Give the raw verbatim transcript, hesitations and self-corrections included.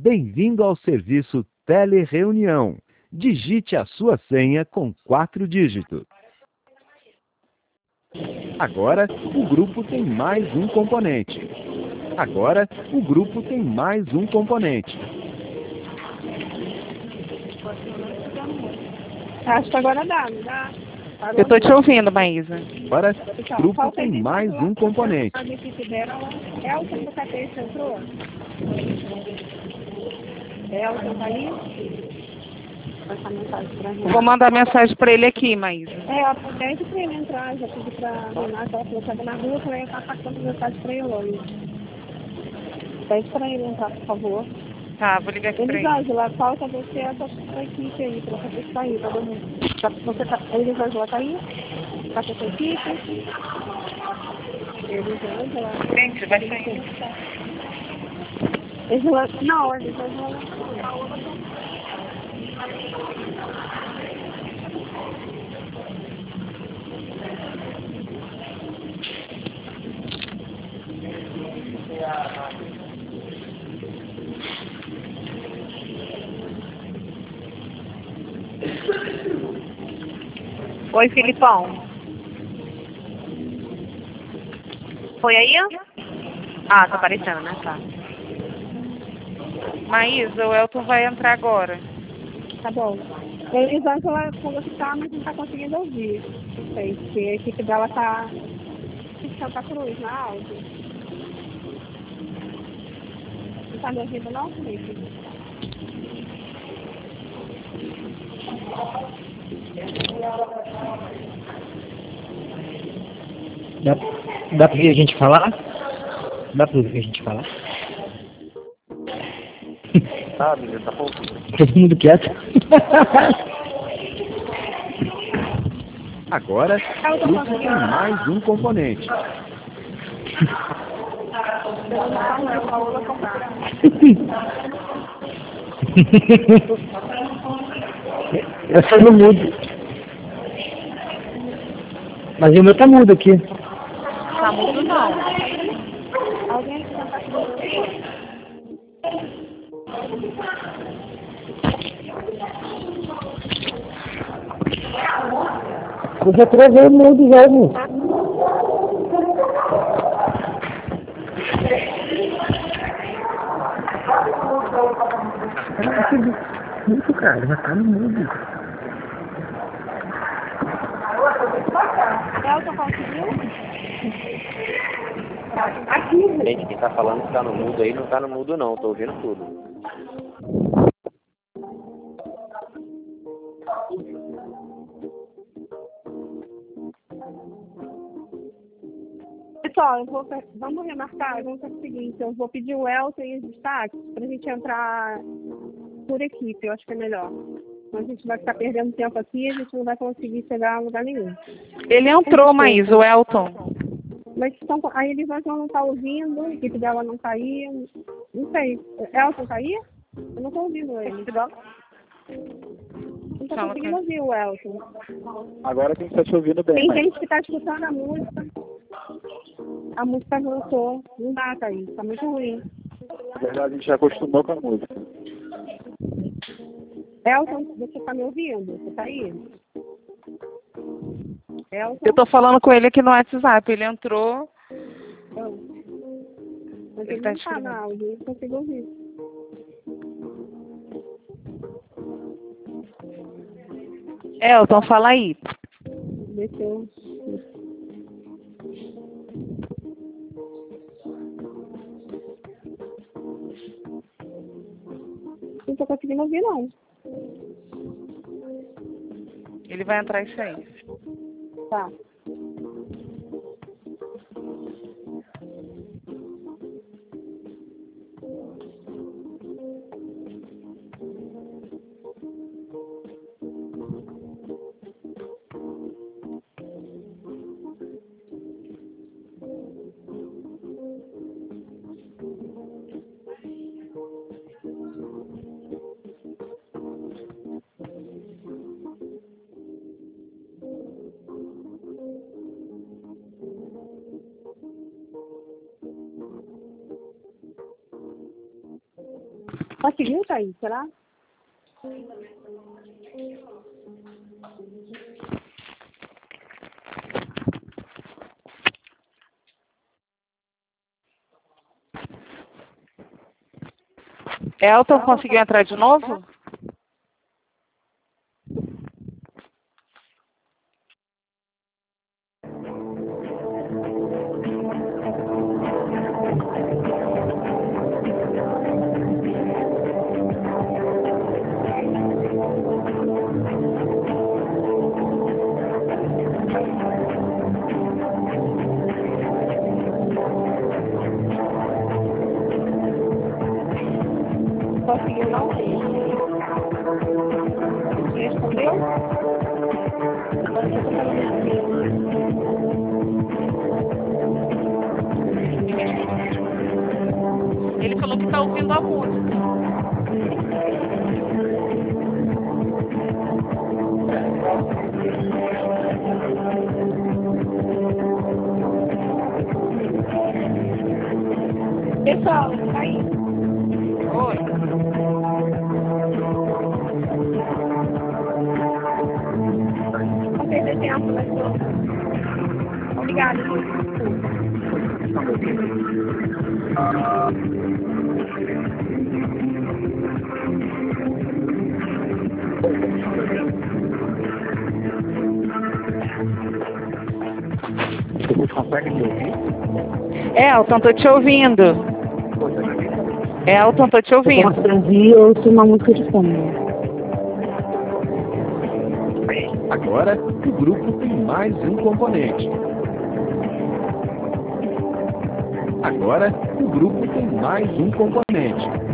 Bem-vindo ao serviço Telereunião. Digite a sua senha com quatro dígitos. Agora, o grupo tem mais um componente. Agora, o grupo tem mais um componente. Acho que agora dá, não dá? Parou. Eu tô te ouvindo, Maísa. Agora, Então, o grupo falta tem de mais lá, um componente. A equipe dela, Elton do Catete entrou? Elton tá aí? Passar mensagem pra mim. Vou mandar mensagem pra ele aqui, Maísa. É, eu pede pra ele entrar, já pedi pra Renata, ela falou que tava na rua, pra eu estar passando mensagem pra ele hoje. Pede pra ele entrar, por favor. Tá, vou ligar aqui pra ele. Elisângela, falta você essa sua equipe aí, pra você estar aí, todo mundo. Tá, você tá, Elisângela tá aí? Tá com a sua equipe? Elisângela. Gente, vai sair. Elisângela, não, Elisângela não. Oi, Filipão. Foi aí? Ah, tá aparecendo, né? Tá. Maísa, o Elton vai entrar agora. Tá bom. Elisângela falou que tá, mas não tá conseguindo ouvir. Não sei, porque a equipe dela tá em Santa Cruz, na áudio. Não tá me ouvindo não, Felipe? Dá, dá pra ouvir a gente falar? Dá pra ouvir a gente falar? Ah, menina, tá bom. Todo mundo quieto. Agora, o grupo tem mais um componente. Eu sou no mudo. Mas o meu tá mudo aqui. Tá mudo não. Alguém que não tá conseguindo. Eu já travei o mudo já, meu. Muito, cara, já tá no mudo. Elton conseguiu? Aqui. Gente, quem tá falando que tá no mudo aí, não tá no mudo não, tô ouvindo tudo. Pessoal, eu vou, vamos remarcar, vamos fazer o seguinte, eu vou pedir o Elton e os destaques pra gente entrar por equipe, eu acho que é melhor. A gente vai ficar perdendo tempo aqui e a gente não vai conseguir chegar a lugar nenhum. Ele entrou, Maísa, o Elton. Mas então, a Elisângela não tá ouvindo, a equipe dela não tá aí, não sei. Elton tá aí? Eu não tô ouvindo ele. Não tô conseguindo ouvir o Elton. Agora quem tá te ouvindo bem, Tem mas... gente que tá escutando a música. A música voltou. Não dá, Thaís. Tá muito ruim. Na verdade, a gente já acostumou com a música. Elton, você tá me ouvindo? Você tá aí? Elton? Eu tô falando com ele aqui no WhatsApp. Ele entrou. Não. Mas Ele ele tá não tá na áudio, eu não consigo ouvir. Elton, fala aí. Deixa eu... Não tô conseguindo ouvir, não. Ele vai entrar isso aí. Tá. Conseguiu, Thaís? Será? Elton conseguiu entrar de novo? Conseguiu não? Respondeu? Ele falou que está ouvindo a música. Pessoal, tá aí. Oi. Não perder tempo, né? Obrigada, gente. Você consegue me ouvir? Elton, tô te ouvindo. Elton, tô te ouvindo. Eu posso ouvir ou ouço uma música de fundo. Agora, o grupo tem mais um componente. Agora, o grupo tem mais um componente.